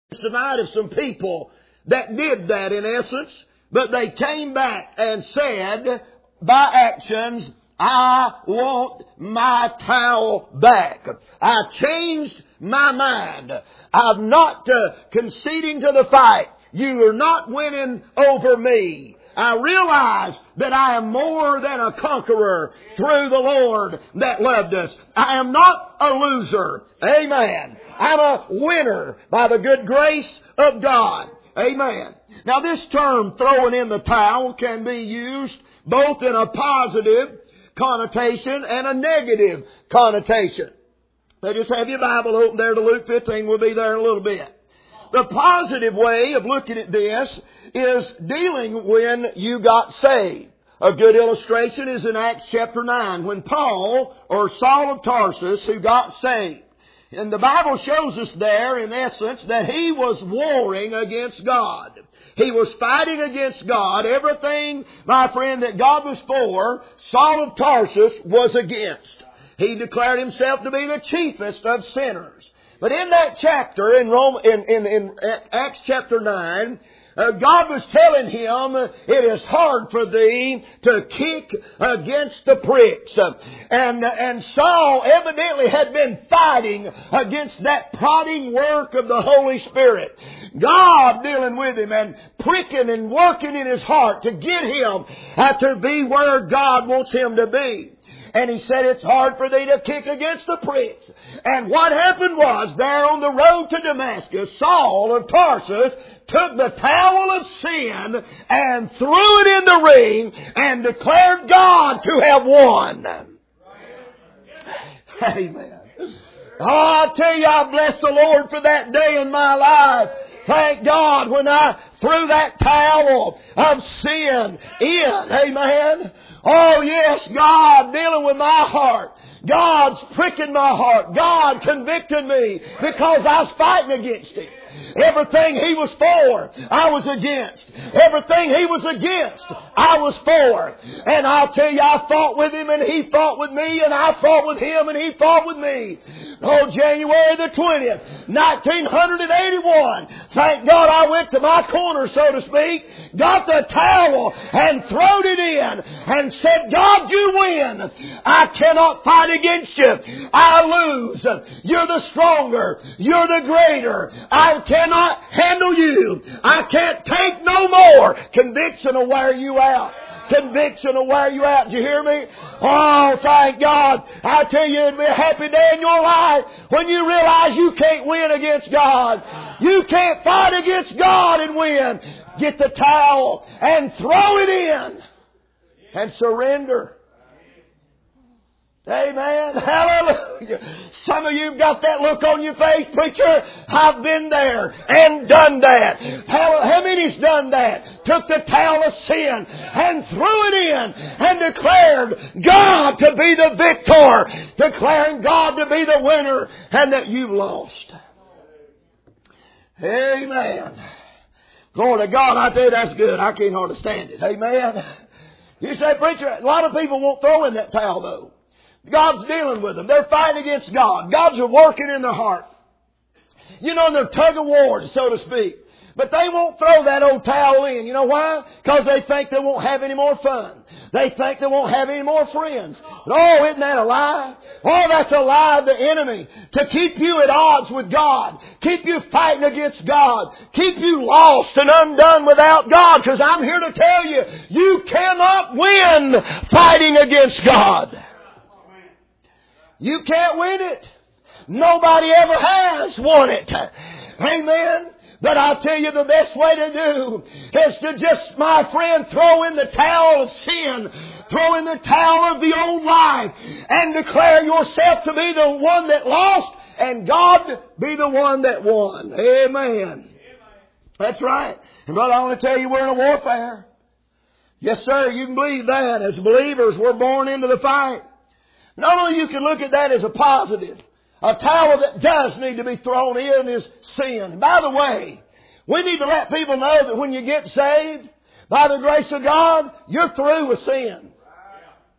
tonight of some people that did that in essence, but they came back and said by actions, I want my towel back. I changed my mind. I'm not conceding to the fight. You are not winning over me. I realize that I am more than a conqueror through the Lord that loved us. I am not a loser. Amen. I'm a winner by the good grace of God. Amen. Now this term, throwing in the towel, can be used both in a positive connotation and a negative connotation. Now just have your Bible open there to Luke 15. We'll be there in a little bit. The positive way of looking at this is dealing when you got saved. A good illustration is in Acts chapter 9 when Paul, or Saul of Tarsus, who got saved. And the Bible shows us there, in essence, that he was warring against God. He was fighting against God. Everything, my friend, that God was for, Saul of Tarsus was against. He declared himself to be the chiefest of sinners. But in that chapter, in Acts chapter 9, God was telling him, it is hard for thee to kick against the pricks. And Saul evidently had been fighting against that prodding work of the Holy Spirit. God dealing with him and pricking and working in his heart to get him to be where God wants him to be. And he said, it's hard for thee to kick against the pricks. And what happened was, there on the road to Damascus, Saul of Tarsus took the towel of sin and threw it in the ring and declared God to have won. Amen. Oh, I tell you, I bless the Lord for that day in my life. Thank God when I threw that towel of sin in. Amen. Oh yes, God dealing with my heart. God's pricking my heart. God convicted me because I was fighting against Him. Everything He was for, I was against. Everything He was against, I was for. And I'll tell you, I fought with Him and He fought with me, and I fought with Him and He fought with me. Oh, January the 20th, 1981. Thank God I went to my corner, so to speak, got the towel and throwed it in and said, God, you win. I cannot fight against you. I lose. You're the stronger. You're the greater. I cannot handle you. I can't take no more. Conviction will wear you out. Conviction will wear you out. Did you hear me? Oh, thank God. I tell you, it'll be a happy day in your life when you realize you can't win against God. You can't fight against God and win. Get the towel and throw it in and surrender. Amen. Hallelujah. Some of you have got that look on your face, preacher. I've been there and done that. How many's done that? Took the towel of sin and threw it in and declared God to be the victor. Declaring God to be the winner and that you've lost. Amen. Glory to God. I tell you, that's good. I can't hardly stand it. Amen. You say, preacher, a lot of people won't throw in that towel though. God's dealing with them. They're fighting against God. God's working in their heart. You know, they're tug of war, so to speak. But they won't throw that old towel in. You know why? Because they think they won't have any more fun. They think they won't have any more friends. But oh, isn't that a lie? Oh, that's a lie of the enemy. To keep you at odds with God. Keep you fighting against God. Keep you lost and undone without God. Because I'm here to tell you, you cannot win fighting against God. You can't win it. Nobody ever has won it. Amen. But I'll tell you the best way to do is to just, my friend, throw in the towel of sin. Throw in the towel of the old life. And declare yourself to be the one that lost and God be the one that won. Amen. That's right. And brother, I want to tell you we're in a warfare. Yes, sir. You can believe that. As believers, we're born into the fight. Not only you can look at that as a positive, a towel that does need to be thrown in is sin. By the way, we need to let people know that when you get saved, by the grace of God, you're through with sin.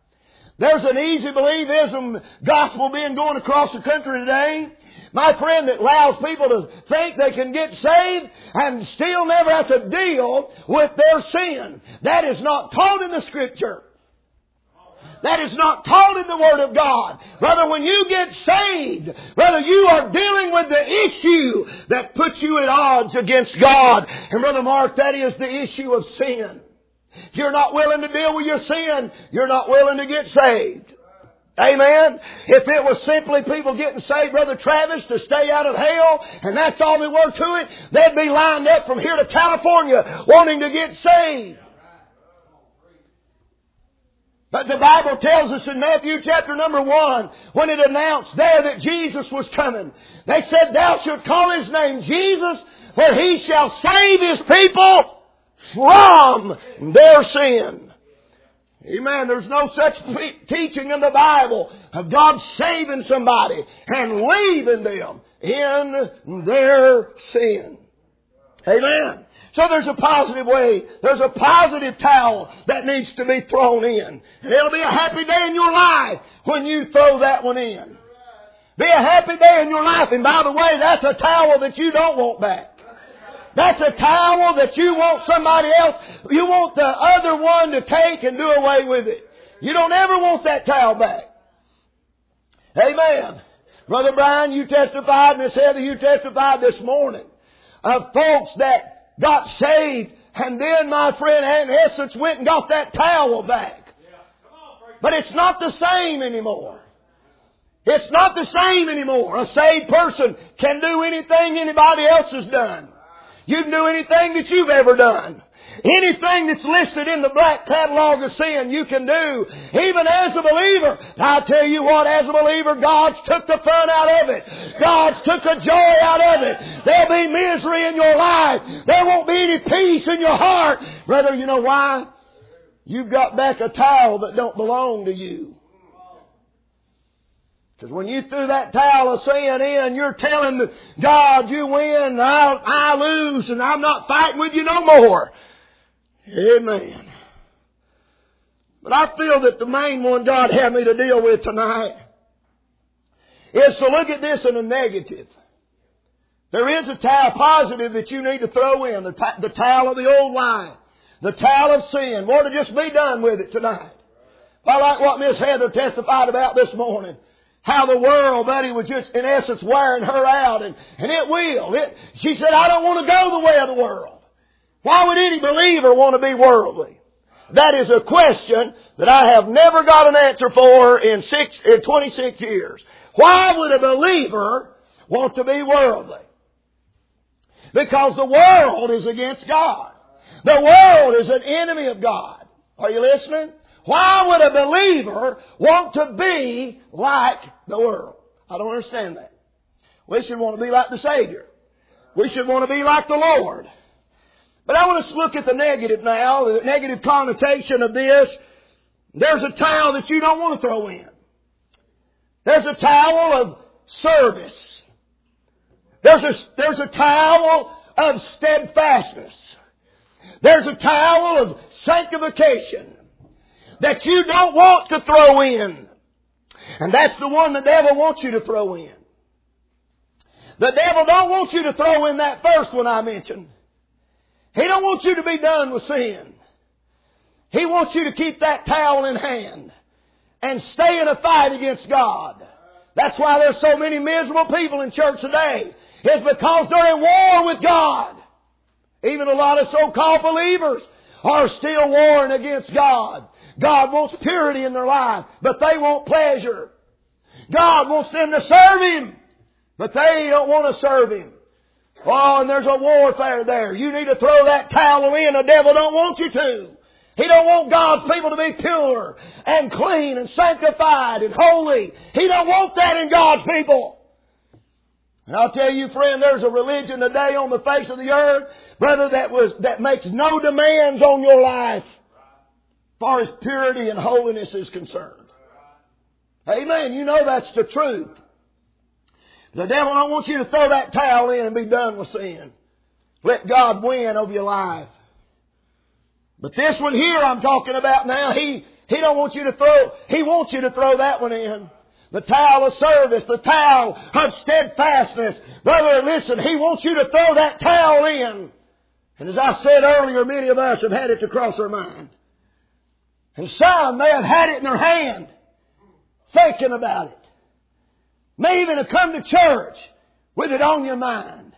There's an easy believism gospel being going across the country today. My friend, that allows people to think they can get saved and still never have to deal with their sin. That is not taught in the Scripture. That is not taught in the Word of God. Brother, when you get saved, brother, you are dealing with the issue that puts you at odds against God. And Brother Mark, that is the issue of sin. If you're not willing to deal with your sin, you're not willing to get saved. Amen? If it was simply people getting saved, Brother Travis, to stay out of hell, and that's all there were to it, they'd be lined up from here to California wanting to get saved. But the Bible tells us in Matthew chapter number 1, when it announced there that Jesus was coming, they said, "Thou shalt call His name Jesus, for He shall save His people from their sin." Amen. There's no such teaching in the Bible of God saving somebody and leaving them in their sin. Amen. So there's a positive way. There's a positive towel that needs to be thrown in. And it'll be a happy day in your life when you throw that one in. Be a happy day in your life. And by the way, that's a towel that you don't want back. That's a towel that you want somebody else. You want the other one to take and do away with it. You don't ever want that towel back. Amen. Brother Brian, you testified, Miss Heather, you testified this morning of folks that got saved, and then my friend Aunt Essence went and got that towel back. But it's not the same anymore. It's not the same anymore. A saved person can do anything anybody else has done. You can do anything that you've ever done. Anything that's listed in the black catalog of sin, you can do, even as a believer. I tell you what, as a believer, God's took the fun out of it. God's took the joy out of it. There'll be misery in your life. There won't be any peace in your heart. Brother, you know why? You've got back a towel that don't belong to you. Because when you threw that towel of sin in, you're telling God, you win, I lose, and I'm not fighting with you no more. Amen. But I feel that the main one God had me to deal with tonight is to look at this in a negative. There is a towel positive that you need to throw in, the towel of the old life, the towel of sin. Want to just be done with it tonight. I like what Miss Heather testified about this morning. How the world, buddy, was just, in essence, wearing her out. And it will. She said, I don't want to go the way of the world. Why would any believer want to be worldly? That is a question that I have never got an answer for in 26 years. Why would a believer want to be worldly? Because the world is against God. The world is an enemy of God. Are you listening? Why would a believer want to be like the world? I don't understand that. We should want to be like the Savior. We should want to be like the Lord. But I want us to look at the negative now, the negative connotation of this. There's a towel that you don't want to throw in. There's a towel of service. There's a towel of steadfastness. There's a towel of sanctification that you don't want to throw in. And that's the one the devil wants you to throw in. The devil don't want you to throw in that first one I mentioned. He don't want you to be done with sin. He wants you to keep that towel in hand and stay in a fight against God. That's why there's so many miserable people in church today. It's because they're in war with God. Even a lot of so-called believers are still warring against God. God wants purity in their life, but they want pleasure. God wants them to serve Him, but they don't want to serve Him. Oh, and there's a warfare there. You need to throw that towel in. The devil don't want you to. He don't want God's people to be pure and clean and sanctified and holy. He don't want that in God's people. And I'll tell you, friend, there's a religion today on the face of the earth, brother, that makes no demands on your life as far as purity and holiness is concerned. Amen. You know that's the truth. The devil don't want you to throw that towel in and be done with sin. Let God win over your life. But this one here I'm talking about now, he He don't want you to throw, He wants you to throw that one in. The towel of service, the towel of steadfastness. Brother, listen, He wants you to throw that towel in. And as I said earlier, many of us have had it to cross our mind. And some may have had it in their hand, thinking about it. May even have come to church with it on your mind.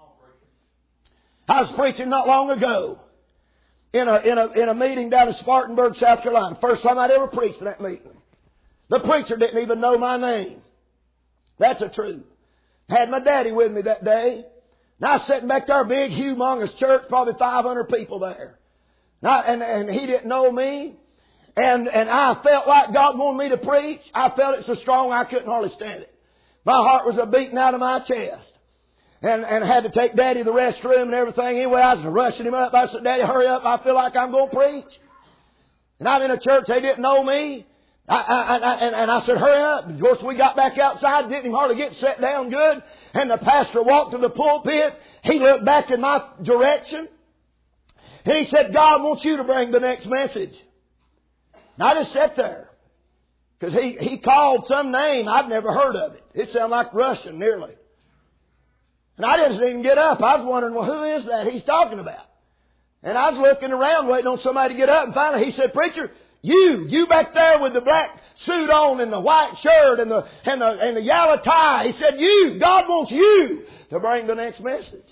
I was preaching not long ago in a meeting down in Spartanburg, South Carolina. First time I'd ever preached in that meeting. The preacher didn't even know my name. That's the truth. Had my daddy with me that day. And I was sitting back there, big, humongous church, probably 500 people there. And he didn't know me. And I felt like God wanted me to preach. I felt it so strong I couldn't hardly stand it. My heart was a beating out of my chest. And I had to take Daddy to the restroom and everything. Anyway, I was rushing him up. I said, Daddy, hurry up. I feel like I'm going to preach. And I'm in a church. They didn't know me. And I said, hurry up. Of course, we got back outside. Didn't even hardly get set down good. And the pastor walked to the pulpit. He looked back in my direction. And he said, God wants you to bring the next message. And I just sat there. Because he called some name. I'd never heard of it. It sounded like Russian, nearly. And I didn't even get up. I was wondering, well, who is that he's talking about? And I was looking around waiting on somebody to get up. And finally he said, Preacher, you back there with the black suit on and the white shirt and the yellow tie. He said, God wants you to bring the next message.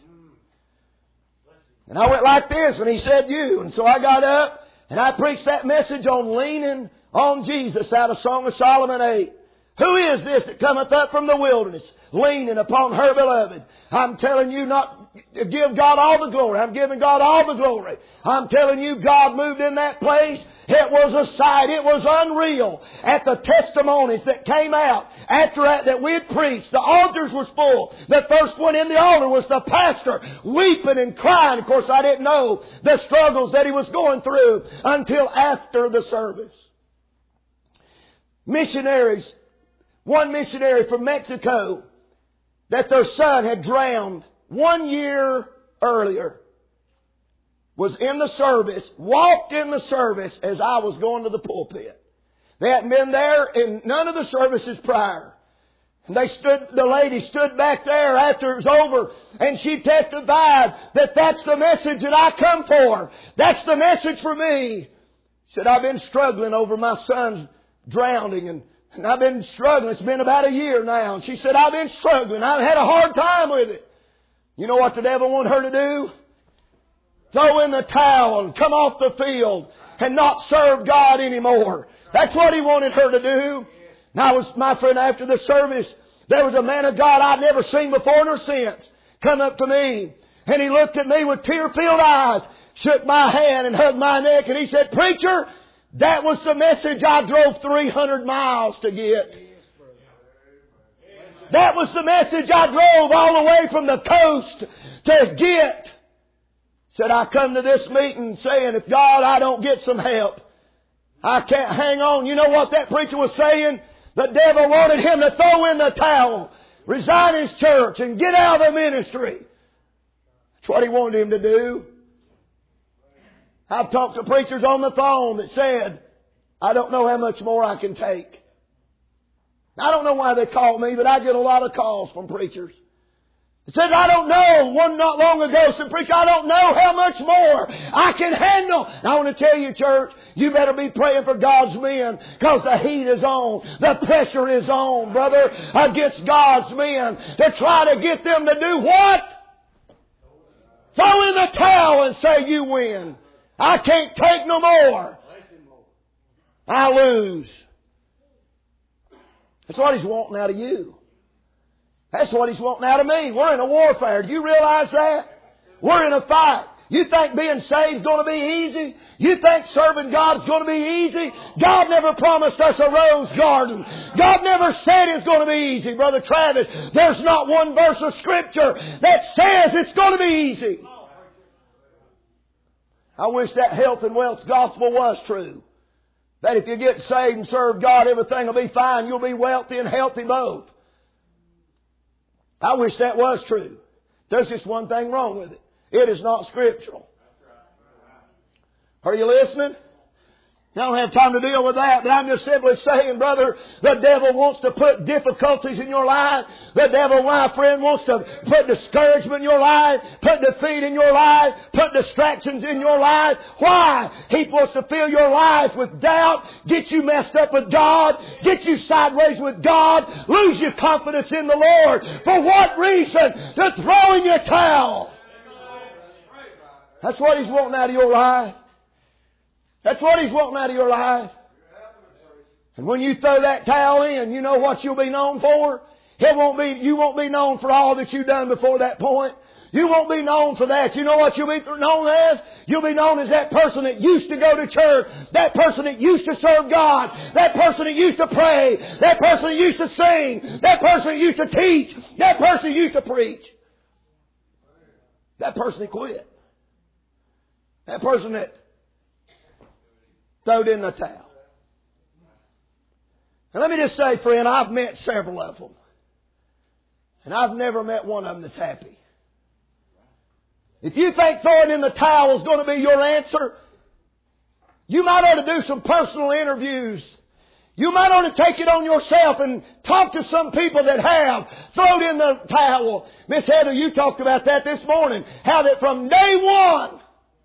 And I went like this and he said, you. And so I got up and I preached that message on leaning on Jesus out of Song of Solomon 8. Who is this that cometh up from the wilderness, leaning upon her beloved? I'm telling you not to give God all the glory. I'm giving God all the glory. I'm telling you God moved in that place. It was a sight. It was unreal. At the testimonies that came out after that we had preached, the altars was full. The first one in the altar was the pastor weeping and crying. Of course, I didn't know the struggles that he was going through until after the service. Missionaries. One missionary from Mexico that their son had drowned 1 year earlier was in the service, walked in the service as I was going to the pulpit. They hadn't been there in none of the services prior. And the lady stood back there after it was over and she testified that that's the message that I come for. That's the message for me. She said, I've been struggling over my son's drowning and I've been struggling. It's been about a year now. And she said, I've been struggling. I've had a hard time with it. You know what the devil wanted her to do? Throw in the towel and come off the field and not serve God anymore. That's what he wanted her to do. Now, my friend, after the service, there was a man of God I'd never seen before nor since come up to me. And he looked at me with tear-filled eyes, shook my hand and hugged my neck. And he said, Preacher, that was the message I drove 300 miles to get. That was the message I drove all the way from the coast to get. Said, I come to this meeting saying, if God, I don't get some help, I can't hang on. You know what that preacher was saying? The devil wanted him to throw in the towel, resign his church, and get out of the ministry. That's what he wanted him to do. I've talked to preachers on the phone that said, I don't know how much more I can take. I don't know why they call me, but I get a lot of calls from preachers. It says, I don't know. One not long ago said, Preacher, I don't know how much more I can handle. And I want to tell you, church, you better be praying for God's men because the heat is on. The pressure is on, brother, against God's men to try to get them to do what? Throw in the towel and say, you win. I can't take no more. I lose. That's what he's wanting out of you. That's what he's wanting out of me. We're in a warfare. Do you realize that? We're in a fight. You think being saved is going to be easy? You think serving God is going to be easy? God never promised us a rose garden. God never said it's going to be easy. Brother Travis, there's not one verse of Scripture that says it's going to be easy. I wish that health and wealth gospel was true. That if you get saved and serve God, everything will be fine. You'll be wealthy and healthy both. I wish that was true. There's just one thing wrong with it. It is not scriptural. Are you listening? I don't have time to deal with that, but I'm just simply saying, brother, the devil wants to put difficulties in your life. The devil, my friend, wants to put discouragement in your life, put defeat in your life, put distractions in your life. Why? He wants to fill your life with doubt, get you messed up with God, get you sideways with God, lose your confidence in the Lord. For what reason? To throw in your towel. That's what he's wanting out of your life. That's what he's wanting out of your life. And when you throw that towel in, you know what you'll be known for? You won't be known for all that you've done before that point. You won't be known for that. You know what you'll be known as? You'll be known as that person that used to go to church, that person that used to serve God, that person that used to pray, that person that used to sing, that person that used to teach, that person that used to preach. That person that quit. That person that throwed in the towel. And let me just say, friend, I've met several of them. And I've never met one of them that's happy. If you think throwing in the towel is going to be your answer, you might ought to do some personal interviews. You might ought to take it on yourself and talk to some people that have thrown in the towel. Miss Heather, you talked about that this morning. How that from day one,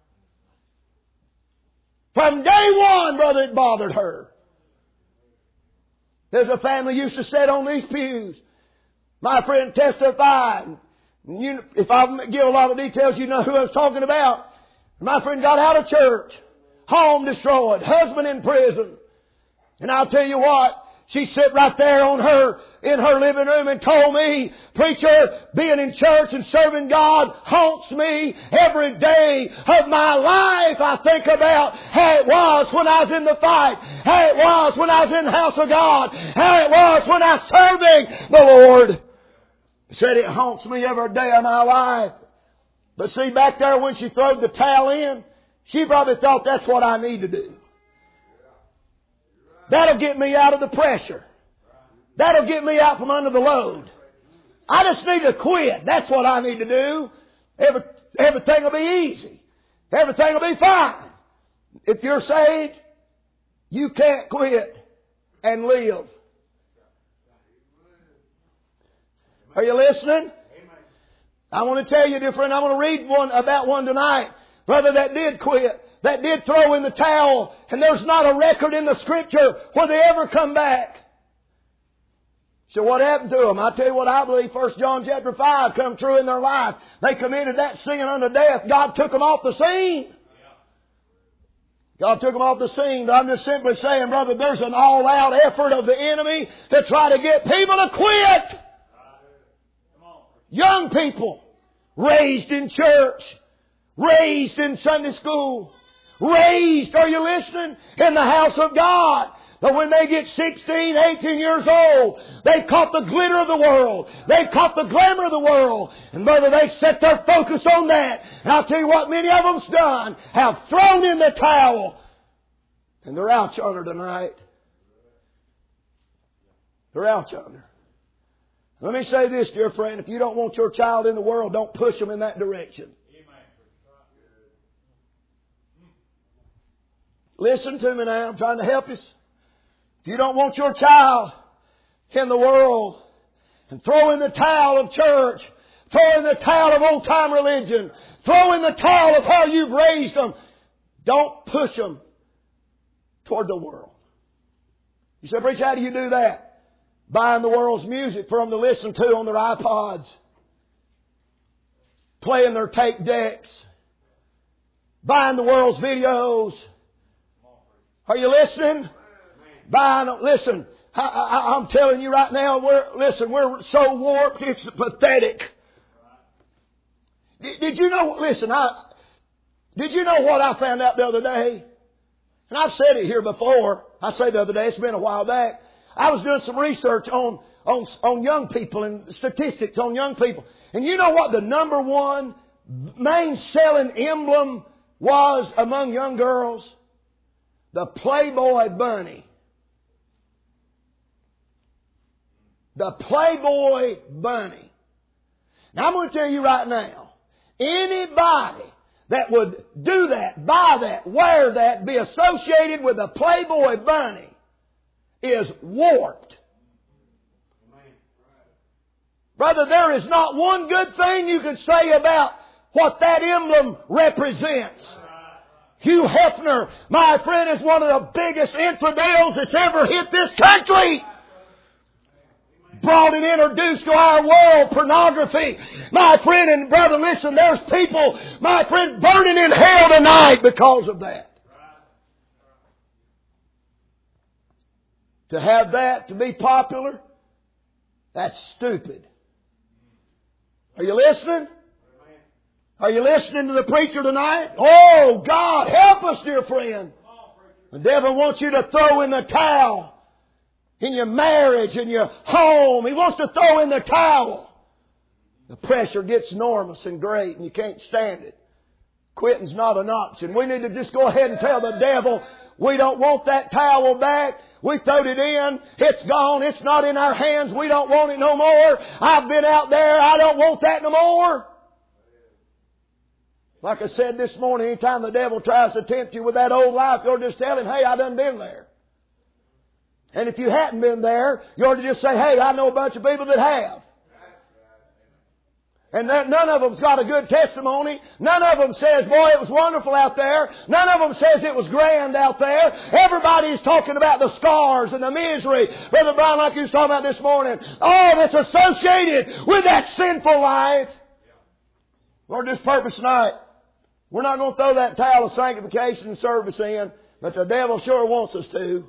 brother, it bothered her. There's a family used to sit on these pews. My friend testified. If I give a lot of details, you know who I was talking about. My friend got out of church. Home destroyed. Husband in prison. And I'll tell you what. She sat right there in her living room and told me, preacher, being in church and serving God haunts me every day of my life. I think about how it was when I was in the fight, how it was when I was in the house of God, how it was when I was serving the Lord. She said it haunts me every day of my life. But see, back there when she threw the towel in, she probably thought that's what I need to do. That'll get me out of the pressure. That'll get me out from under the load. I just need to quit. That's what I need to do. Everything will be easy. Everything will be fine. If you're saved, you can't quit and live. Are you listening? I want to tell you, dear friend, I want to read about one tonight. Brother that did quit. That did throw in the towel, and there's not a record in the Scripture where they ever come back. So what happened to them? I tell you what I believe 1 John chapter 5 come true in their life. They committed that sin unto death. God took them off the scene. God took them off the scene. But I'm just simply saying, brother, there's an all-out effort of the enemy to try to get people to quit. Young people raised in church, raised in Sunday school, raised, are you listening, in the house of God. But when they get 16, 18 years old, they've caught the glitter of the world. They've caught the glamour of the world. And brother, they set their focus on that. And I'll tell you what many of them's done, have thrown in the towel. And they're out yonder tonight. They're out yonder. Let me say this, dear friend. If you don't want your child in the world, don't push them in that direction. Listen to me now. I'm trying to help you. If you don't want your child in the world, and throw in the towel of church, throw in the towel of old-time religion, throw in the towel of how you've raised them, don't push them toward the world. You say, preacher, how do you do that? Buying the world's music for them to listen to on their iPods, playing their tape decks, buying the world's videos. Are you listening? Listen, I'm telling you right now, we're so warped, it's pathetic. Did you know, did you know what I found out the other day? And I've said it here before. I say the other day, it's been a while back. I was doing some research on young people and statistics on young people. And you know what the number one main selling emblem was among young girls? The Playboy bunny. The Playboy bunny. Now I'm going to tell you right now, anybody that would do that, buy that, wear that, be associated with a Playboy bunny is warped. Brother, there is not one good thing you can say about what that emblem represents. Hugh Hefner, my friend, is one of the biggest infidels that's ever hit this country. Brought and introduced to our world pornography. My friend and brother, listen, there's people, my friend, burning in hell tonight because of that. To have that, to be popular, that's stupid. Are you listening? Are you listening to the preacher tonight? Oh, God, help us, dear friend. The devil wants you to throw in the towel. In your marriage, in your home. He wants to throw in the towel. The pressure gets enormous and great and you can't stand it. Quitting's not an option. We need to just go ahead and tell the devil, we don't want that towel back. We throwed it in. It's gone. It's not in our hands. We don't want it no more. I've been out there. I don't want that no more. Like I said this morning, anytime the devil tries to tempt you with that old life, you'll just tell him, hey, I done been there. And if you hadn't been there, you ought to just say, hey, I know a bunch of people that have. And none of them's got a good testimony. None of them says, boy, it was wonderful out there. None of them says it was grand out there. Everybody's talking about the scars and the misery. Brother Brian, like he was talking about this morning, all that's associated with that sinful life. Lord, this purpose tonight, we're not going to throw that towel of sanctification and service in, but the devil sure wants us to.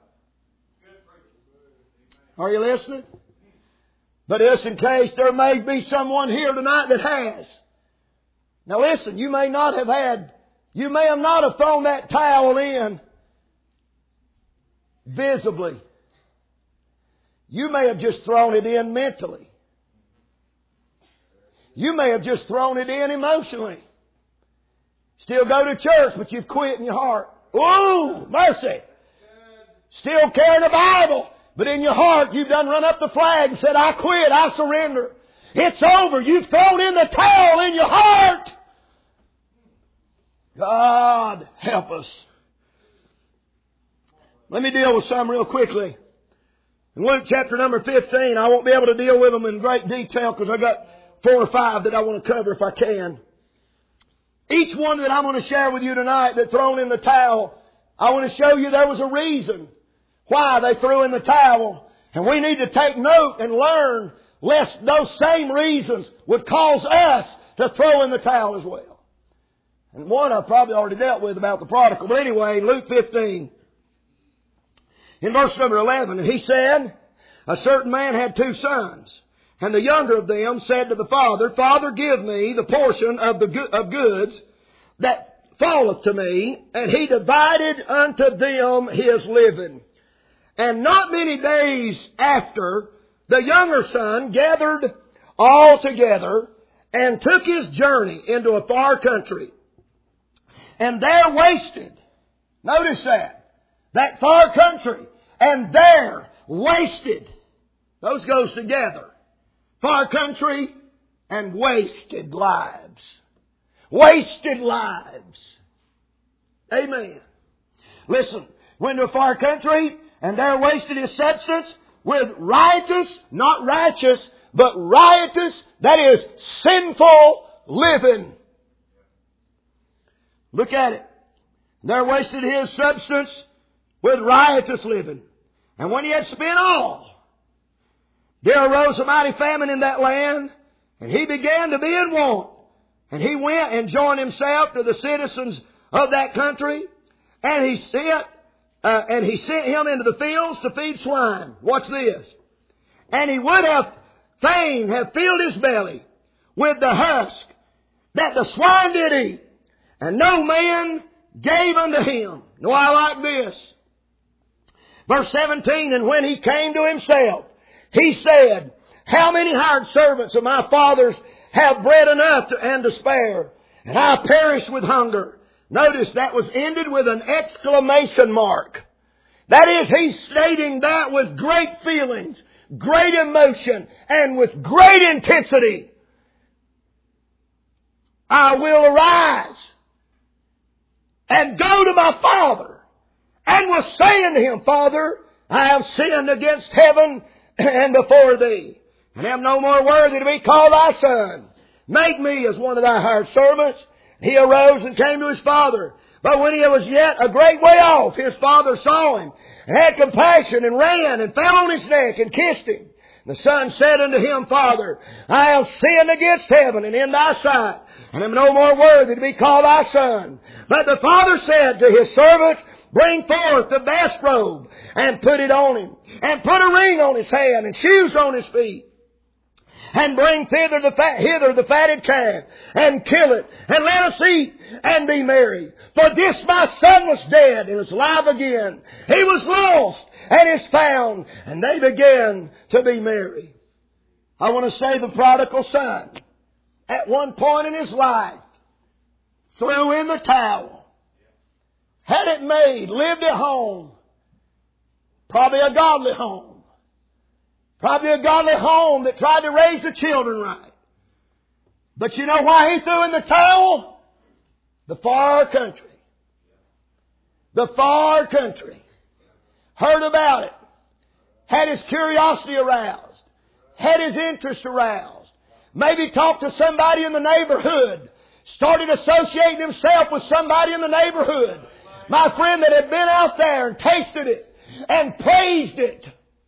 Are you listening? But just in case there may be someone here tonight that has. Now listen, you may not have thrown that towel in visibly. You may have just thrown it in mentally. You may have just thrown it in emotionally. Still go to church, but you've quit in your heart. Ooh, mercy. Still carrying the Bible. But in your heart, you've done run up the flag and said, I quit, I surrender. It's over. You've thrown in the towel in your heart. God, help us. Let me deal with some real quickly. In Luke chapter number 15, I won't be able to deal with them in great detail because I got 4 or 5 that I want to cover if I can. Each one that I'm going to share with you tonight that thrown in the towel, I want to show you there was a reason why they threw in the towel. And we need to take note and learn lest those same reasons would cause us to throw in the towel as well. And one I've probably already dealt with about the prodigal. But anyway, Luke 15, in verse number 11, and he said, a certain man had 2 sons. And the younger of them said to the father, Father, give me the portion of goods that falleth to me. And he divided unto them his living. And not many days after, the younger son gathered all together and took his journey into a far country. And there wasted. Notice that far country. And there wasted. Those goes together. Far country and wasted lives. Wasted lives. Amen. Listen, went to a far country and there wasted his substance with riotous, not righteous, but riotous, that is sinful living. Look at it. There wasted his substance with riotous living. And when he had spent all, there arose a mighty famine in that land, and he began to be in want. And he went and joined himself to the citizens of that country, and he sent him into the fields to feed swine. Watch this. And he would have fain have filled his belly with the husk that the swine did eat, and no man gave unto him. No, I like this. Verse 17, and when he came to himself, he said, how many hired servants of my father's have bread enough and to spare, and I perish with hunger. Notice that was ended with an exclamation mark. That is, he's stating that with great feelings, great emotion, and with great intensity. I will arise and go to my father, and was saying to him, Father, I have sinned against heaven and before thee, and am no more worthy to be called thy son. Make me as one of thy hired servants. He arose and came to his father. But when he was yet a great way off, his father saw him, and had compassion, and ran, and fell on his neck, and kissed him. The son said unto him, Father, I have sinned against heaven and in thy sight, and am no more worthy to be called thy son. But the father said to his servants, Bring forth the best robe, and put it on him, and put a ring on his hand, and shoes on his feet. And bring hither the fatted calf, and kill it, and let us eat, and be merry. For this my son was dead, and is alive again. He was lost, and is found. And they began to be merry. I want to say the prodigal son, at one point in his life, threw in the towel. Had it made, lived at home. Probably a godly home. Probably a godly home that tried to raise the children right. But you know why he threw in the towel? The far country. The far country. Heard about it. Had his curiosity aroused. Had his interest aroused. Maybe talked to somebody in the neighborhood. Started associating himself with somebody in the neighborhood. My friend that had been out there and tasted it and praised it.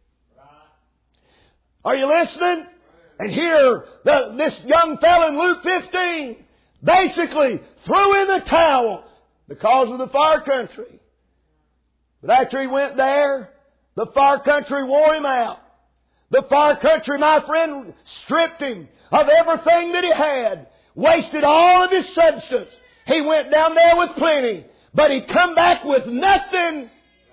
Are you listening? And here, this young fellow in Luke 15 basically threw in the towel because of the far country. But after he went there, the far country wore him out. The far country, my friend, stripped him of everything that he had. Wasted all of his substance. He went down there with plenty. But he come back with nothing.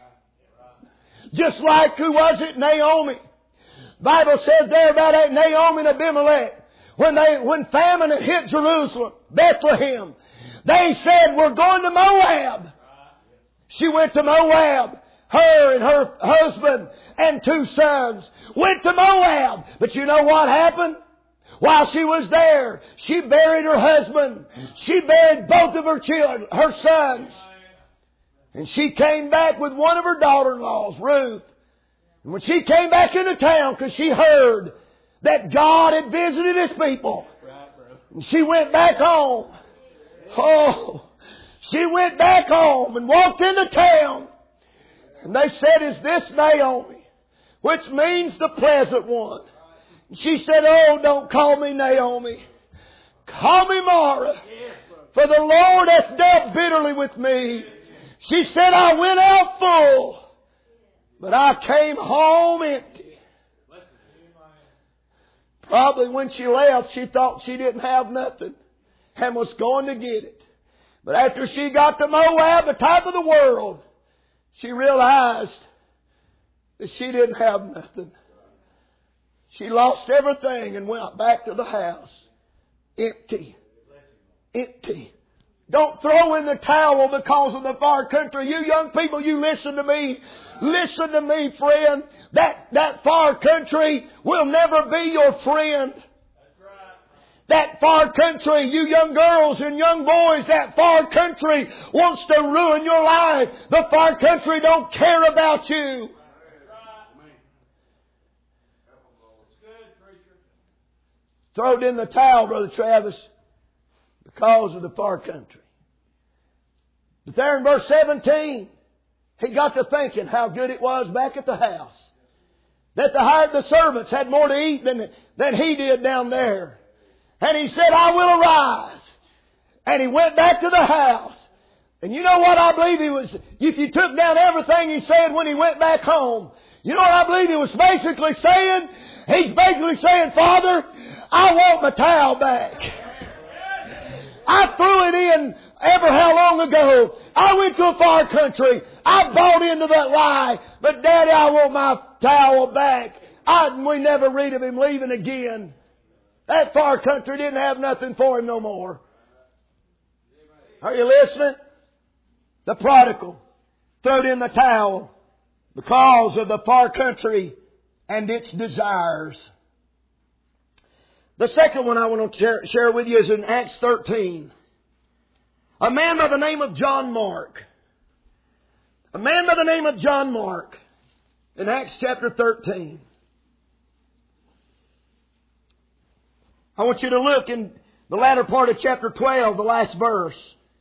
Just like, who was it? Naomi. Bible says there about Naomi and Abimelech. When famine had hit Jerusalem, Bethlehem, they said, we're going to Moab. She went to Moab. Her and her husband and 2 sons went to Moab. But you know what happened? While she was there, she buried her husband. She buried both of her children, her sons. And she came back with one of her daughter-in-laws, Ruth. And when she came back into town, because she heard that God had visited His people, and she went back home. Oh, she went back home and walked into town. And they said, is this Naomi? Which means the pleasant one. And she said, oh, don't call me Naomi. Call me Mara. For the Lord hath dealt bitterly with me. She said, I went out full, but I came home empty. Probably when she left, she thought she didn't have nothing and was going to get it. But after she got to Moab, the top of the world, she realized that she didn't have nothing. She lost everything and went back to the house. Empty. Empty. Don't throw in the towel because of the far country. You young people, you listen to me. Listen to me, friend. That far country will never be your friend. That far country, you young girls and young boys, that far country wants to ruin your life. The far country don't care about you. Throw it in the towel, Brother Travis, because of the far country. But there in verse 17, he got to thinking how good it was back at the house. That the servants had more to eat than he did down there. And he said, I will arise. And he went back to the house. And you know what I believe he was, if you took down everything he said when he went back home, you know what I believe he was basically saying? He's basically saying, Father, I want my towel back. I threw it in ever how long ago. I went to a far country. I bought into that lie. But Daddy, I want my towel back. We never read of him leaving again. That far country didn't have nothing for him no more. Are you listening? The prodigal threw in the towel because of the far country and its desires. The second one I want to share with you is in Acts 13. A man by the name of John Mark. A man by the name of John Mark in Acts chapter 13. I want you to look in the latter part of chapter 12, the last verse.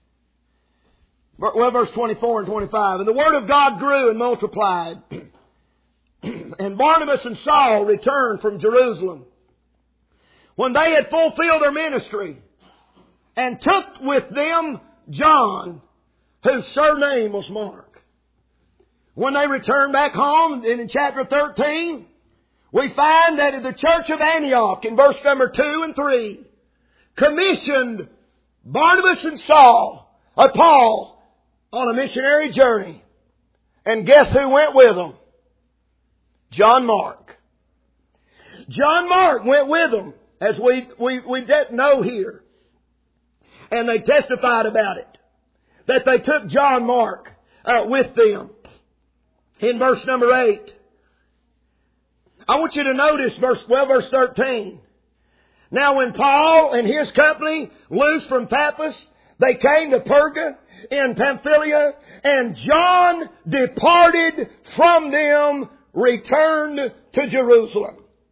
Well, verse 24 and 25. And the word of God grew and multiplied. And Barnabas and Saul returned from Jerusalem, when they had fulfilled their ministry, and took with them John, whose surname was Mark. When they returned back home, and in chapter 13, we find that in the church of Antioch, in verse number 2 and 3, commissioned Barnabas and Paul on a missionary journey. And guess who went with them? John Mark. John Mark went with them, as we know here. And they testified about it, that they took John Mark with them. In verse number 8, I want you to notice verse 13. Now when Paul and his company loosed from Paphos, they came to Perga in Pamphylia, and John departed from them, returned to Jerusalem.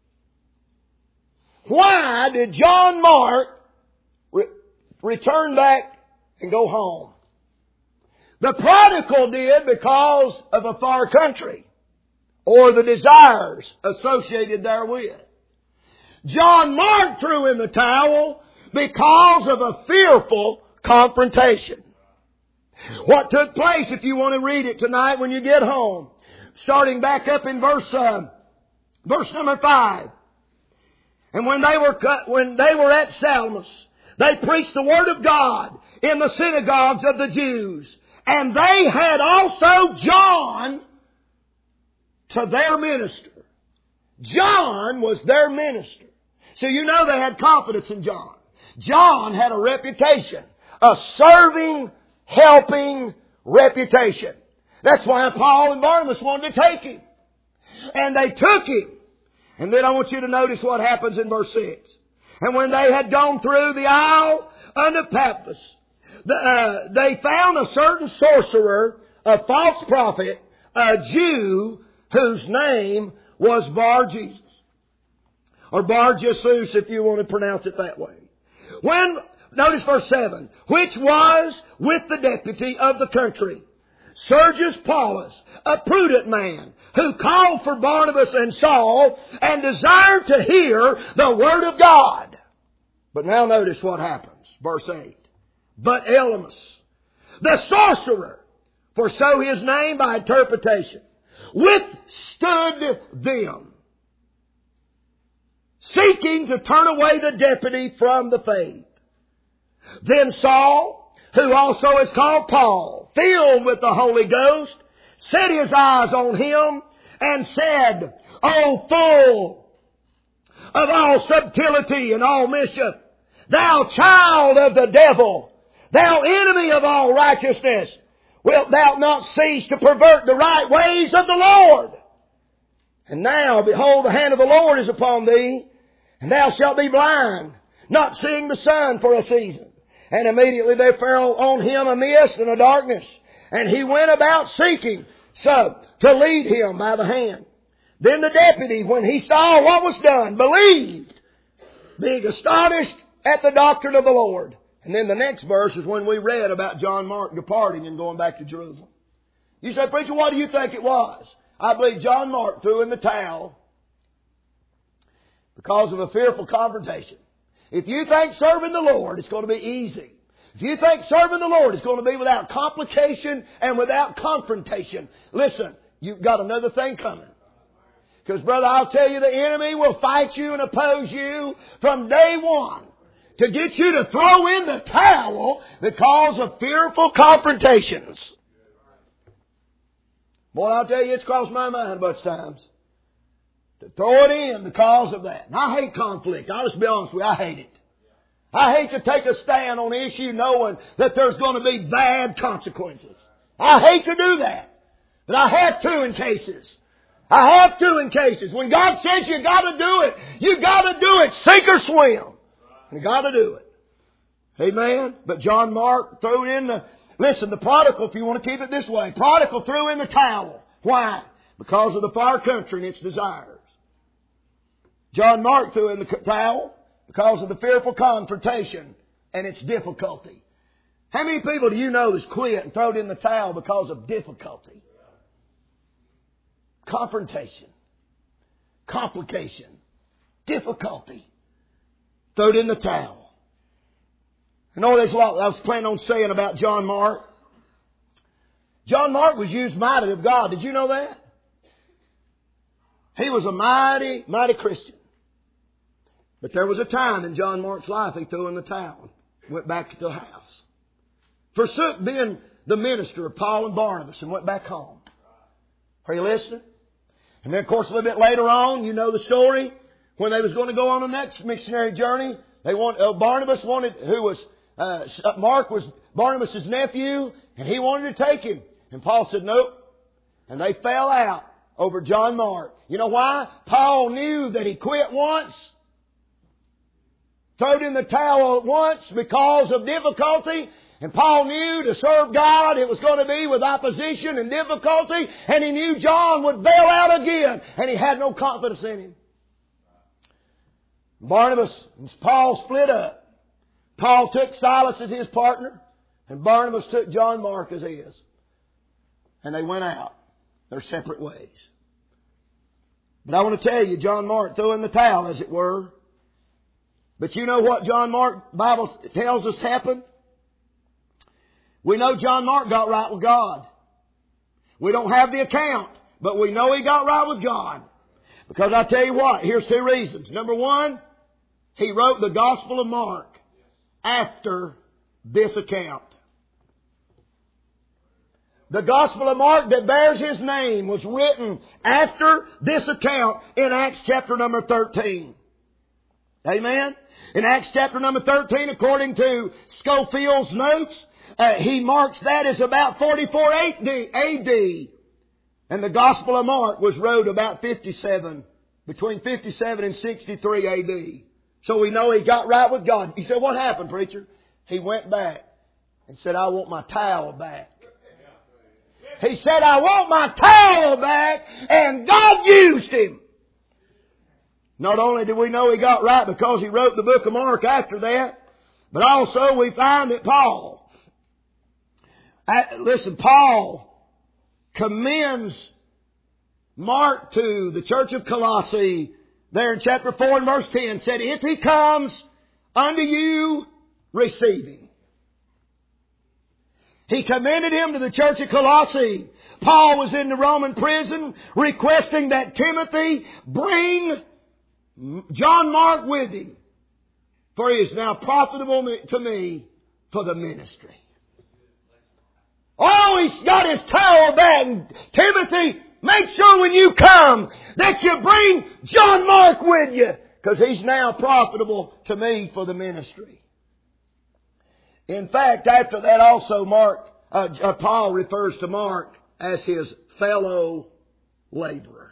Why did John Mark return back and go home? The prodigal did because of a far country, or the desires associated therewith. John Mark threw in the towel because of a fearful confrontation. What took place, if you want to read it tonight when you get home, starting back up in verse number 5. And when they were at Salamis, they preached the word of God in the synagogues of the Jews. And they had also John to their minister. John was their minister. So you know they had confidence in John. John had a reputation, a serving, helping reputation. That's why Paul and Barnabas wanted to take him. And they took him. And then I want you to notice what happens in verse 6. And when they had gone through the isle unto Paphos, they found a certain sorcerer, a false prophet, a Jew, whose name was Bar-Jesus. Or Bar-Jesus, if you want to pronounce it that way. Notice verse 7. Which was with the deputy of the country, Sergius Paulus, a prudent man, who called for Barnabas and Saul, and desired to hear the word of God. But now notice what happens. Verse 8. But Elymas, the sorcerer, for so his name by interpretation, withstood them, seeking to turn away the deputy from the faith. Then Saul, who also is called Paul, filled with the Holy Ghost, set his eyes on him and said, O full of all subtlety and all mischief, thou child of the devil, thou enemy of all righteousness, wilt thou not cease to pervert the right ways of the Lord? And now, behold, the hand of the Lord is upon thee, and thou shalt be blind, not seeing the sun for a season. And immediately there fell on him a mist and a darkness, and he went about seeking so to lead him by the hand. Then the deputy, when he saw what was done, believed, being astonished at the doctrine of the Lord. And then the next verse is when we read about John Mark departing and going back to Jerusalem. You say, preacher, what do you think it was? I believe John Mark threw in the towel because of a fearful confrontation. If you think serving the Lord is going to be easy, if you think serving the Lord is going to be without complication and without confrontation, listen, you've got another thing coming. Because, brother, I'll tell you, the enemy will fight you and oppose you from day one to get you to throw in the towel because of fearful confrontations. Boy, I'll tell you, it's crossed my mind a bunch of times to throw it in because of that. And I hate conflict. I'll just be honest with you, I hate it. I hate to take a stand on an issue knowing that there's going to be bad consequences. I hate to do that. But I have to in cases. I have to in cases. When God says you got to do it, you got to do it. Sink or swim. You got to do it. Amen. But John Mark threw in the prodigal, if you want to keep it this way, prodigal threw in the towel. Why? Because of the far country and its desires. John Mark threw in the towel because of the fearful confrontation and its difficulty. How many people do you know that's quit and thrown in the towel because of difficulty? Confrontation. Complication. Difficulty. Thrown in the towel. You know, there's a lot I was planning on saying about John Mark. John Mark was used mightily of God. Did you know that? He was a mighty, mighty Christian. But there was a time in John Mark's life he threw in the towel and went back to the house. Forsook being the minister of Paul and Barnabas and went back home. Are you listening? And then, of course, a little bit later on, you know the story. When they was going to go on the next missionary journey, Barnabas wanted, Mark was Barnabas' nephew, and he wanted to take him. And Paul said, nope. And they fell out over John Mark. You know why? Paul knew that he quit once, threw in the towel once because of difficulty. And Paul knew to serve God it was going to be with opposition and difficulty. And he knew John would bail out again. And he had no confidence in him. Barnabas and Paul split up. Paul took Silas as his partner. And Barnabas took John Mark as his. And they went out their separate ways. But I want to tell you, John Mark threw in the towel, as it were. But you know what John Mark, Bible tells us happened? We know John Mark got right with God. We don't have the account, but we know he got right with God. Because I tell you what, here's two reasons. Number one, he wrote the Gospel of Mark after this account. The Gospel of Mark that bears his name was written after this account in Acts chapter number 13. Amen? In Acts chapter number 13, according to Scofield's notes, he marks that as about 44 AD. And the Gospel of Mark was wrote about between 57 and 63 AD. So we know he got right with God. He said, what happened, preacher? He went back and said, I want my towel back. He said, I want my towel back, and God used him. Not only do we know he got right because he wrote the book of Mark after that, but also we find that Paul commends Mark to the church of Colossae there in chapter 4 and verse 10, said, if he comes unto you, receive him. He commended him to the church of Colossae. Paul was in the Roman prison requesting that Timothy bring John Mark with him, for he is now profitable to me for the ministry. Oh, he's got his towel back. And Timothy, make sure when you come that you bring John Mark with you, because he's now profitable to me for the ministry. In fact, after that also Paul refers to Mark as his fellow laborer.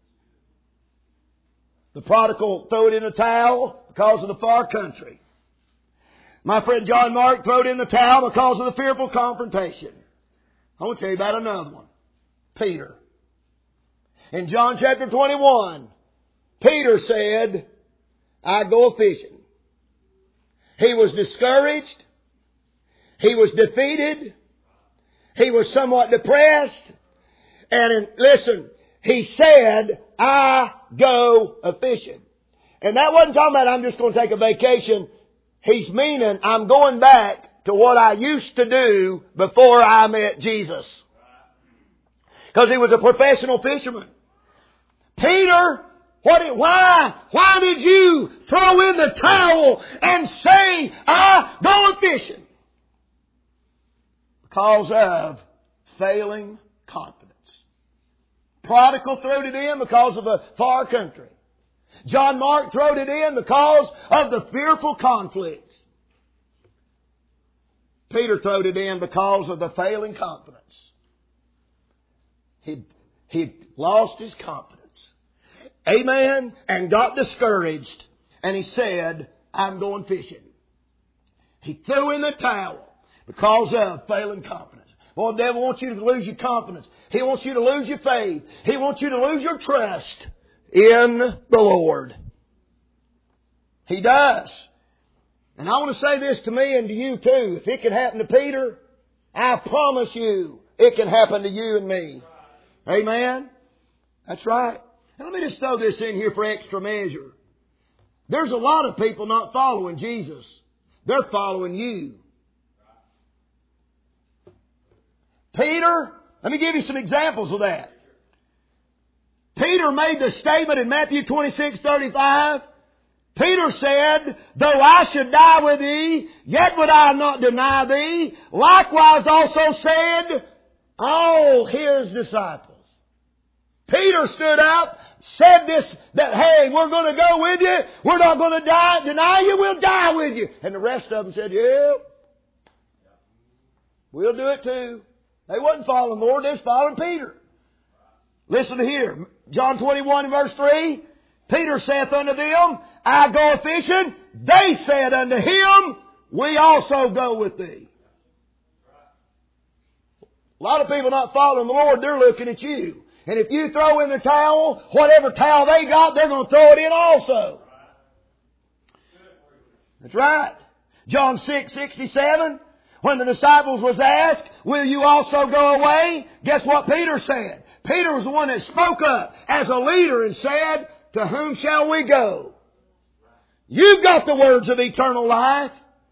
The prodigal threw it in a towel because of the far country. My friend John Mark threw it in the towel because of the fearful confrontation. I want to tell you about another one. Peter. In John chapter 21, Peter said, I go a-fishing. He was discouraged. He was defeated. He was somewhat depressed. And listen, he said, I go a-fishing. And that wasn't talking about I'm just going to take a vacation. He's meaning I'm going back to what I used to do before I met Jesus. Because he was a professional fisherman. Peter, why did you throw in the towel and say, I go a-fishing? Because of failing confidence. Prodigal threw it in because of a far country. John Mark threw it in because of the fearful conflicts. Peter threw it in because of the failing confidence. He lost his confidence. Amen. And got discouraged. And he said, I'm going fishing. He threw in the towel because of failing confidence. Well, the devil wants you to lose your confidence. He wants you to lose your faith. He wants you to lose your trust in the Lord. He does. And I want to say this to me and to you too. If it could happen to Peter, I promise you it can happen to you and me. Amen? That's right. Now let me just throw this in here for extra measure. There's a lot of people not following Jesus. They're following you. Peter, let me give you some examples of that. Peter made the statement in Matthew 26:35. Peter said, though I should die with thee, yet would I not deny thee. Likewise also said all his disciples. Peter stood up, said this, that, hey, we're going to go with you. We're not going to deny you. We'll die with you. And the rest of them said, yeah, we'll do it too. They wasn't following the Lord. They was following Peter. Listen to here. John 21 and verse 3. Peter saith unto them, I go a-fishing. They said unto him, we also go with thee. A lot of people not following the Lord, they're looking at you. And if you throw in the towel, whatever towel they got, they're going to throw it in also. That's right. John 6:67. When the disciples was asked, will you also go away? Guess what Peter said? Peter was the one that spoke up as a leader and said, to whom shall we go? You've got the words of eternal life.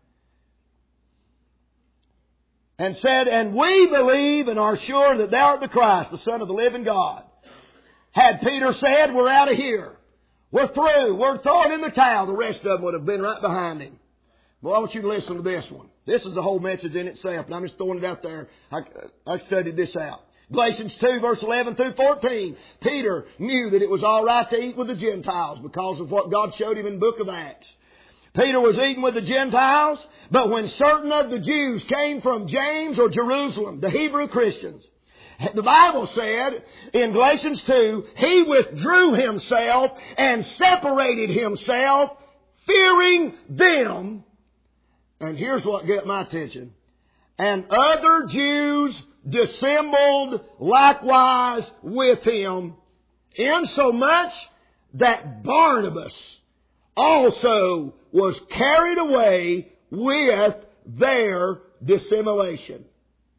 And said, and we believe and are sure that thou art the Christ, the Son of the living God. Had Peter said, we're out of here. We're through. We're throwing in the towel. The rest of them would have been right behind him. Well, I want you to listen to this one. This is the whole message in itself, and I'm just throwing it out there. I studied this out. Galatians 2, verse 11 through 14. Peter knew that it was all right to eat with the Gentiles because of what God showed him in the book of Acts. Peter was eating with the Gentiles, but when certain of the Jews came from James or Jerusalem, the Hebrew Christians, the Bible said in Galatians 2, he withdrew himself and separated himself, fearing them. And here's what got my attention. And other Jews dissembled likewise with him, insomuch that Barnabas also was carried away with their dissimulation.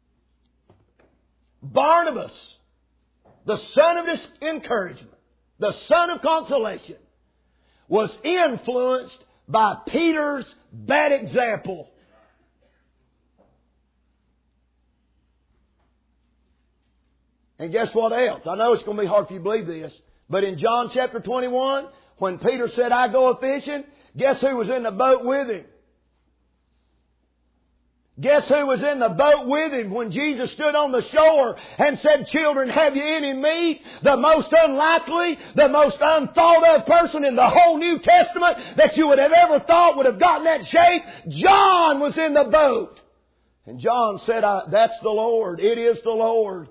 Barnabas, the son of encouragement, the son of consolation, was influenced by Peter's bad example. And guess what else? I know it's going to be hard for you to believe this, but in John chapter 21, when Peter said, I go a-fishing, guess who was in the boat with him? Guess who was in the boat with him when Jesus stood on the shore and said, children, have you any meat? The most unlikely, the most unthought of person in the whole New Testament that you would have ever thought would have gotten that shape. John was in the boat. And John said, that's the Lord. It is the Lord.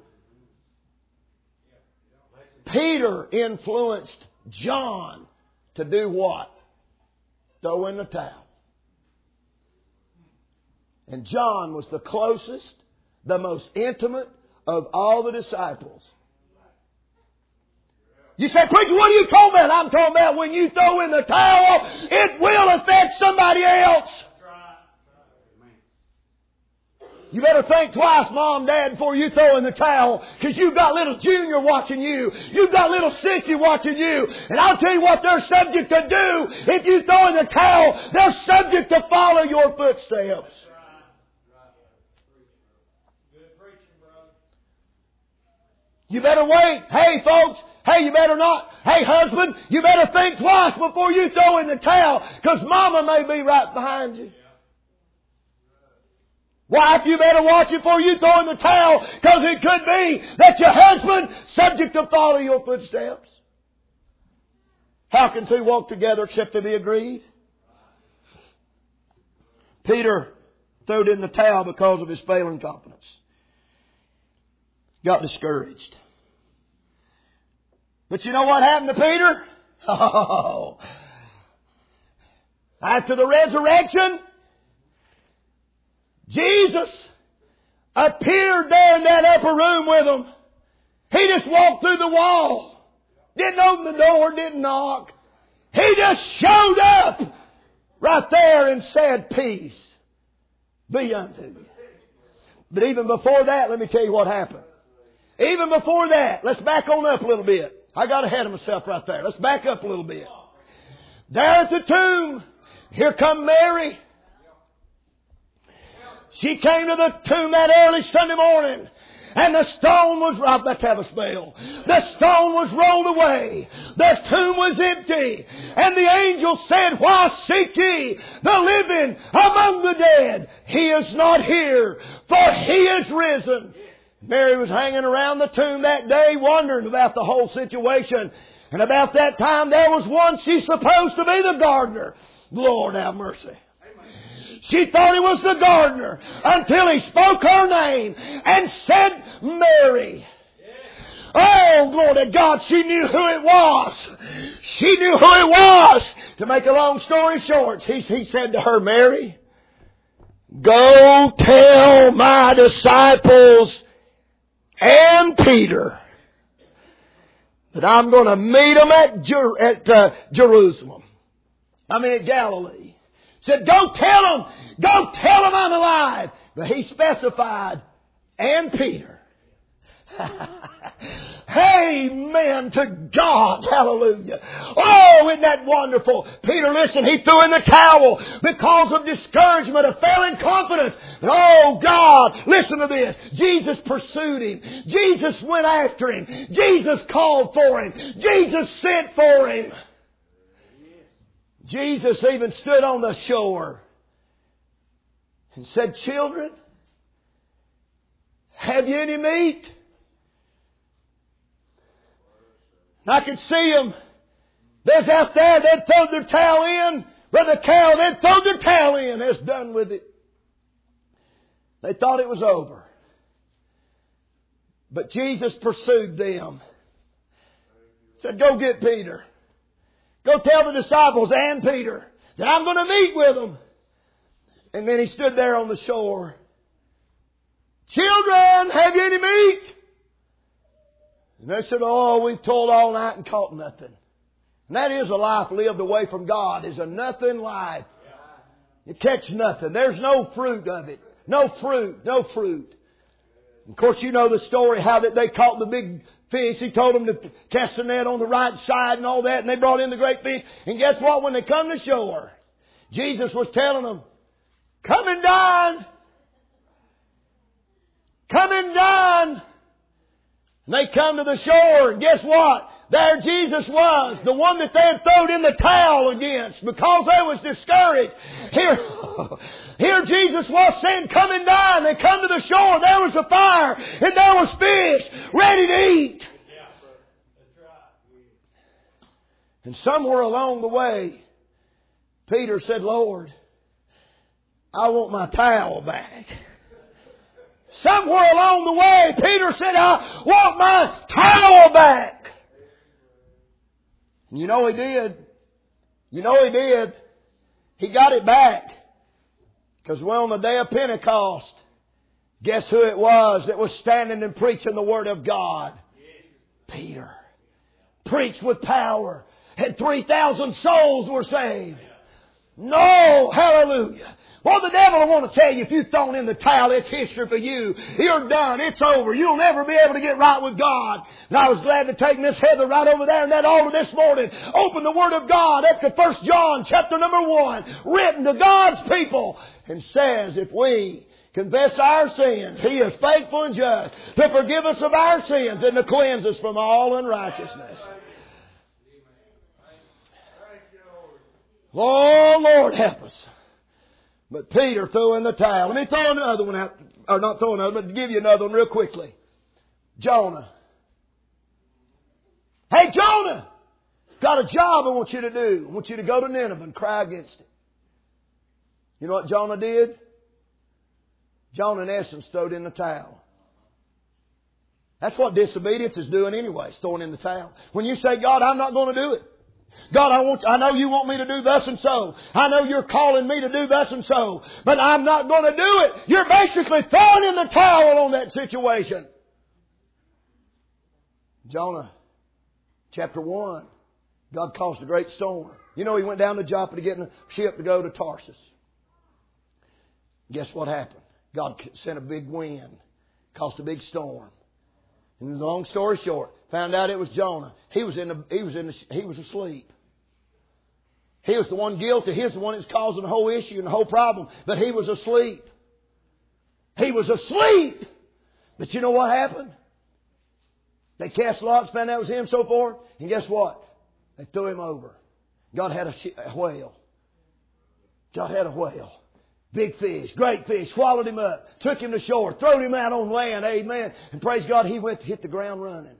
Peter influenced John to do what? Throw in the towel. And John was the closest, the most intimate of all the disciples. You say, preacher, what are you talking about? I'm talking about when you throw in the towel, it will affect somebody else. You better think twice, Mom, Dad, before you throw in the towel, because you've got little Junior watching you. You've got little Sissy watching you. And I'll tell you what they're subject to do. If you throw in the towel, they're subject to follow your footsteps. You better wait. Hey, folks. Hey, you better not. Hey, husband, you better think twice before you throw in the towel, because Mama may be right behind you. Wife, you better watch it before you throw in the towel, because it could be that your husband subject to follow your footsteps. How can two walk together except to be agreed? Peter threw in the towel because of his failing confidence. Got discouraged. But you know what happened to Peter? Oh, after the resurrection, Jesus appeared there in that upper room with them. He just walked through the wall. Didn't open the door, didn't knock. He just showed up right there and said, peace be unto you. But even before that, let me tell you what happened. Even before that, let's back on up a little bit. I got ahead of myself right there. Let's back up a little bit. There at the tomb, here come Mary. She came to the tomb that early Sunday morning. And the stone was, I'm about to have a spell. The stone was rolled away. The tomb was empty. And the angel said, why seek ye the living among the dead? He is not here, for He is risen. Mary was hanging around the tomb that day wondering about the whole situation. And about that time there was one she's supposed to be the gardener. Lord have mercy. She thought he was the gardener until he spoke her name and said Mary. Oh, glory to God, she knew who it was. She knew who it was. To make a long story short, he said to her, Mary, go tell my disciples and Peter that I'm going to meet them at Jerusalem. At Galilee. Said, go tell them I'm alive. But he specified, and Peter. Amen to God. Hallelujah. Oh, isn't that wonderful? Peter, listen, he threw in the towel because of discouragement, of failing confidence. But oh God, listen to this. Jesus pursued him. Jesus went after him. Jesus called for him. Jesus sent for him. Jesus even stood on the shore and said, children, have you any meat? And I could see them. There's out there, they'd throw their towel in. Brother Carol, they'd throw their towel in. It's done with it. They thought it was over. But Jesus pursued them. Said, go get Peter. Go tell the disciples and Peter that I'm going to meet with them. And then he stood there on the shore. Children, have you any meat? And they said, oh, we've toiled all night and caught nothing. And that is a life lived away from God, is a nothing life. You catch nothing. There's no fruit of it. No fruit. No fruit. Of course, you know the story how that they caught the big fish. He told them to cast the net on the right side and all that. And they brought in the great fish. And guess what? When they come to shore, Jesus was telling them, come and dine. Come and dine. And they come to the shore. And guess what? There Jesus was. The one that they had thrown in the towel against because they was discouraged. Here Jesus was saying, come and dine. They come to the shore. There was a fire. And there was fish ready to eat. And somewhere along the way, Peter said, Lord, I want my towel back. Somewhere along the way, Peter said, I want my towel back. And you know he did. You know he did. He got it back. Because on the day of Pentecost, guess who it was that was standing and preaching the Word of God? Peter. Preached with power. And 3,000 souls were saved. No, hallelujah. Well, the devil will want to tell you, if you've thrown in the towel, it's history for you. You're done. It's over. You'll never be able to get right with God. And I was glad to take Miss Heather right over there in that altar this morning. Open the Word of God up to 1 John chapter number 1, written to God's people, and says, if we confess our sins, He is faithful and just to forgive us of our sins and to cleanse us from all unrighteousness. Oh, Lord, help us. But Peter threw in the towel. Let me throw another one out. Or not throw another, but give you another one real quickly. Jonah. Hey, Jonah! Got a job I want you to do. I want you to go to Nineveh and cry against it. You know what Jonah did? Jonah, in essence, threw in the towel. That's what disobedience is doing anyway. It's throwing in the towel. When you say, God, I'm not going to do it. God, I know you want me to do thus and so. I know you're calling me to do thus and so. But I'm not going to do it. You're basically throwing in the towel on that situation. Jonah, chapter 1. God caused a great storm. You know, he went down to Joppa to get in a ship to go to Tarsus. Guess what happened? God sent a big wind. Caused a big storm. And long story short, found out it was Jonah. He was asleep. He was the one guilty. He was the one that's causing the whole issue and the whole problem. But he was asleep. He was asleep. But you know what happened? They cast lots, found out it was him, so forth. And guess what? They threw him over. God had a whale. God had a whale. Big fish, great fish, swallowed him up, took him to shore, threw him out on land, amen. And praise God, he went to hit the ground running.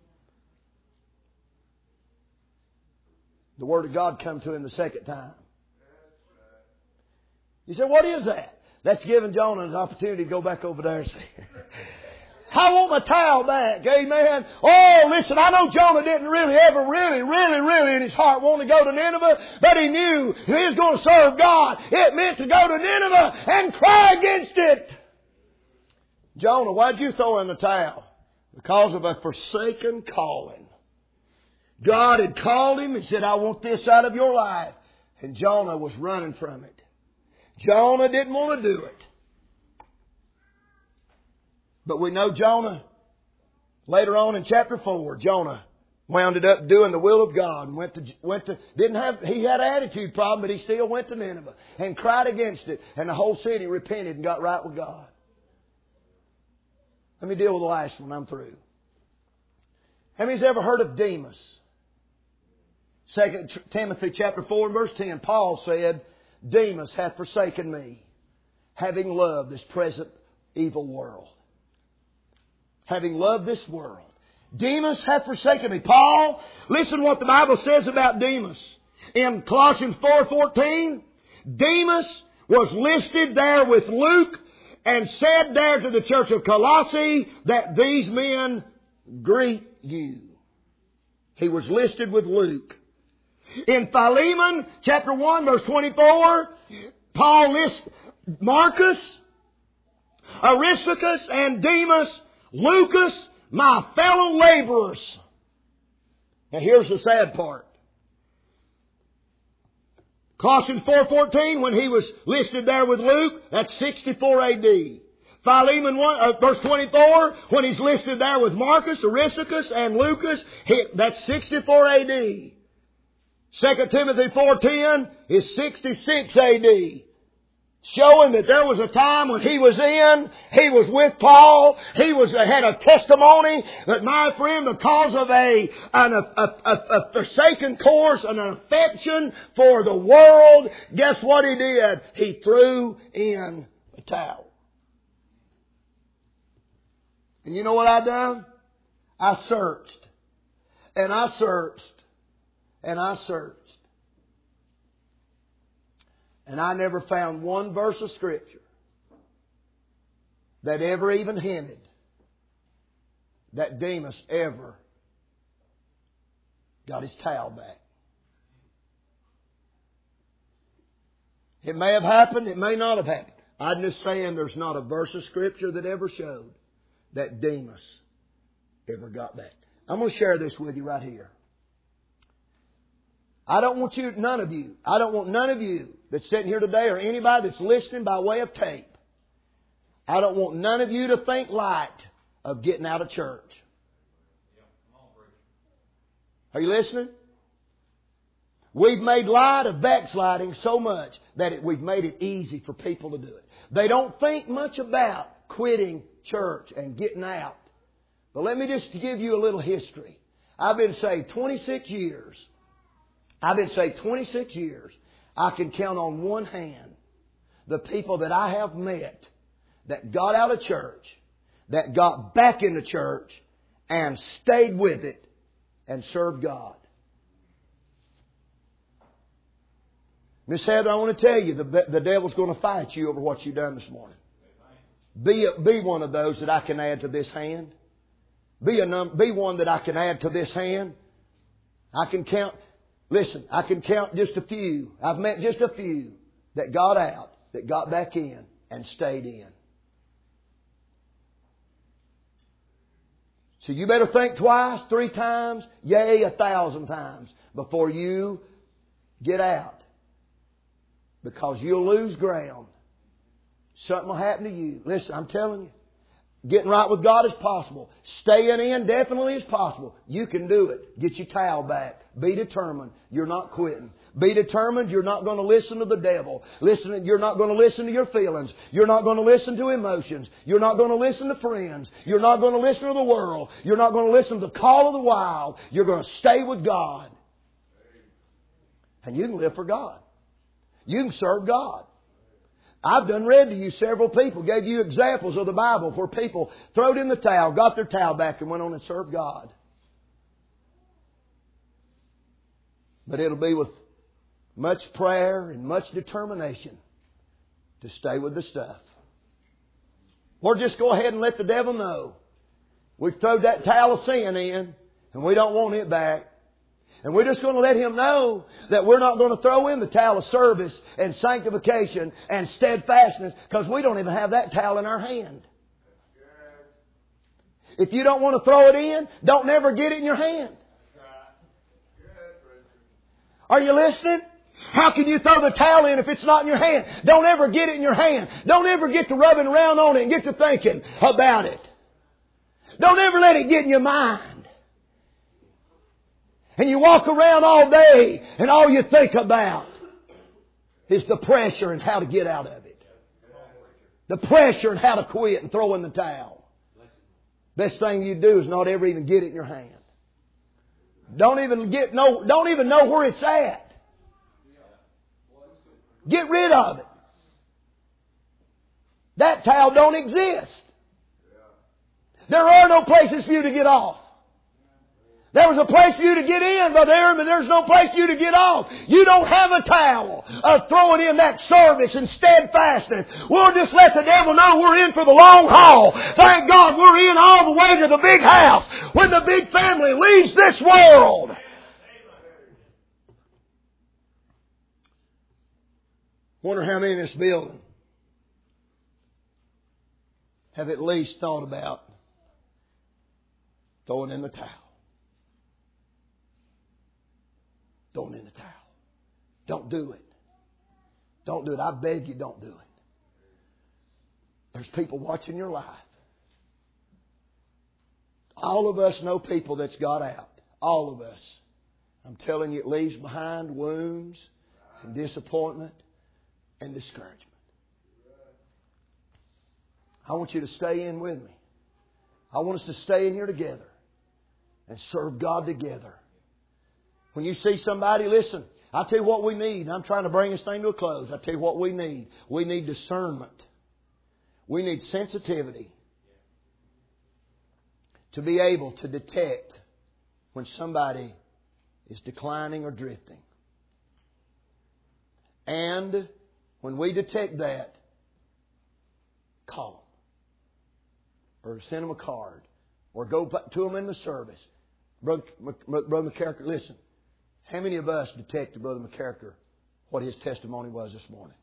The Word of God come to him the second time. You say, what is that? That's giving Jonah an opportunity to go back over there and say, I want my towel back. Amen. Oh, listen, I know Jonah didn't really in his heart want to go to Nineveh, but he knew he was going to serve God. It meant to go to Nineveh and cry against it. Jonah, why'd you throw in the towel? Because of a forsaken calling. God had called him and said, I want this out of your life. And Jonah was running from it. Jonah didn't want to do it. But we know Jonah, later on in chapter 4, Jonah wound up doing the will of God and he had an attitude problem, but he still went to Nineveh and cried against it. And the whole city repented and got right with God. Let me deal with the last one. I'm through. How many's ever heard of Demas? 2 Timothy chapter 4 and verse 10, Paul said, Demas hath forsaken me, having loved this present evil world. Having loved this world. Demas hath forsaken me. Paul, listen what the Bible says about Demas. In Colossians 4:14, Demas was listed there with Luke and said there to the church of Colossae that these men greet you. He was listed with Luke. In Philemon chapter 1 verse 24, Paul lists Marcus, Aristarchus, and Demas, Lucas, my fellow laborers. Now here's the sad part. Colossians 4:14, when he was listed there with Luke, that's 64 A.D. Philemon 1, verse 24, when he's listed there with Marcus, Aristarchus, and Lucas, that's 64 A.D. 2 Timothy 4:10 is 66 A.D. Showing that there was a time when he was with Paul, had a testimony that, my friend, because of a forsaken course and an affection for the world, guess what he did? He threw in the towel. And you know what I done? I searched. And I searched. And I searched. And I never found one verse of Scripture that ever even hinted that Demas ever got his towel back. It may have happened, it may not have happened. I'm just saying there's not a verse of Scripture that ever showed that Demas ever got back. I'm going to share this with you right here. I don't want none of you that's sitting here today or anybody that's listening by way of tape. I don't want none of you to think light of getting out of church. Are you listening? We've made light of backsliding so much that we've made it easy for people to do it. They don't think much about quitting church and getting out. But let me just give you a little history. I've been saved 26 years. I can count on one hand the people that I have met that got out of church, that got back into church, and stayed with it and served God. Miss Heather, I want to tell you, the devil's going to fight you over what you've done this morning. Be one of those that I can add to this hand. Be one that I can add to this hand. I can count. Listen, I can count just a few. I've met just a few that got out, that got back in, and stayed in. So you better think twice, 3 times, yea, 1,000 times before you get out. Because you'll lose ground. Something will happen to you. Listen, I'm telling you. Getting right with God is possible. Staying in definitely is possible. You can do it. Get your towel back. Be determined. You're not quitting. Be determined. You're not going to listen to the devil. You're not going to listen to your feelings. You're not going to listen to emotions. You're not going to listen to friends. You're not going to listen to the world. You're not going to listen to the call of the wild. You're going to stay with God. And you can live for God. You can serve God. I've done read to you several people, gave you examples of the Bible where people throwed in the towel, got their towel back and went on and served God. But it'll be with much prayer and much determination to stay with the stuff. Or just go ahead and let the devil know. We've thrown that towel of sin in and we don't want it back. And we're just going to let him know that we're not going to throw in the towel of service and sanctification and steadfastness because we don't even have that towel in our hand. If you don't want to throw it in, don't never get it in your hand. Are you listening? How can you throw the towel in if it's not in your hand? Don't ever get it in your hand. Don't ever get to rubbing around on it and get to thinking about it. Don't ever let it get in your mind. And you walk around all day and all you think about is the pressure and how to get out of it. The pressure and how to quit and throw in the towel. Best thing you do is not ever even get it in your hand. Don't even know where it's at. Get rid of it. That towel don't exist. There are no places for you to get off. There was a place for you to get in, Brother Aaron, but there's no place for you to get off. You don't have a towel of throwing in that service and steadfastness. We'll just let the devil know we're in for the long haul. Thank God we're in all the way to the big house when the big family leaves this world. Wonder how many in this building have at least thought about throwing in the towel. Throwing in the towel. Don't do it. Don't do it. I beg you, don't do it. There's people watching your life. All of us know people that's got out. All of us. I'm telling you, it leaves behind wounds and disappointment and discouragement. I want you to stay in with me. I want us to stay in here together and serve God together. When you see somebody, listen, I'll tell you what we need. I'm trying to bring this thing to a close. I'll tell you what we need. We need discernment. We need sensitivity to be able to detect when somebody is declining or drifting. And when we detect that, call them. Or send them a card. Or go to them in the service. Brother McCarricker, listen. How many of us detected, Brother McCarricker, what his testimony was this morning?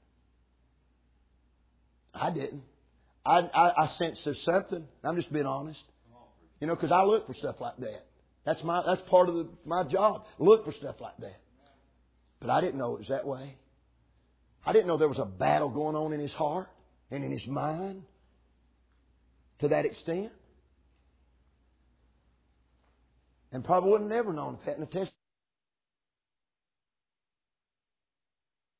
I didn't. I sensed there's something. I'm just being honest. You know, because I look for stuff like that. That's part of my job. Look for stuff like that. But I didn't know it was that way. I didn't know there was a battle going on in his heart and in his mind to that extent. And probably would have never known if it hadn't tested.